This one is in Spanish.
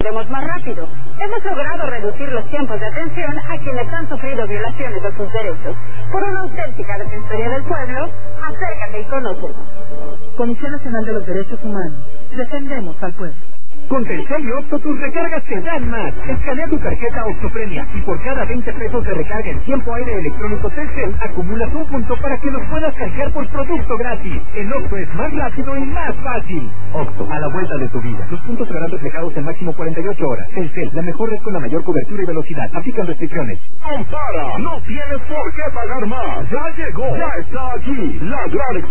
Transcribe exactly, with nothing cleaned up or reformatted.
atenderemos más rápido. Hemos logrado reducir los tiempos de atención a quienes han sufrido violaciones de sus derechos. Por una auténtica defensoría del pueblo, acércate y conócenos. Comisión Nacional de los Derechos Humanos. Defendemos al pueblo. Con Telcel y Oxxo tus recargas te dan más. Escanea tu tarjeta Oxxo-Premia y por cada veinte pesos de recarga en tiempo aire electrónico Telcel acumulas un punto para que los puedas canjear por producto gratis. En Oxxo es más rápido y más fácil. Oxxo, a la vuelta de tu vida. Los puntos serán reflejados en máximo cuarenta y ocho horas. Telcel, la mejor red con la mayor cobertura y velocidad. Aplican restricciones. Antara, no tienes por qué pagar más. Ya llegó, ya está aquí la gran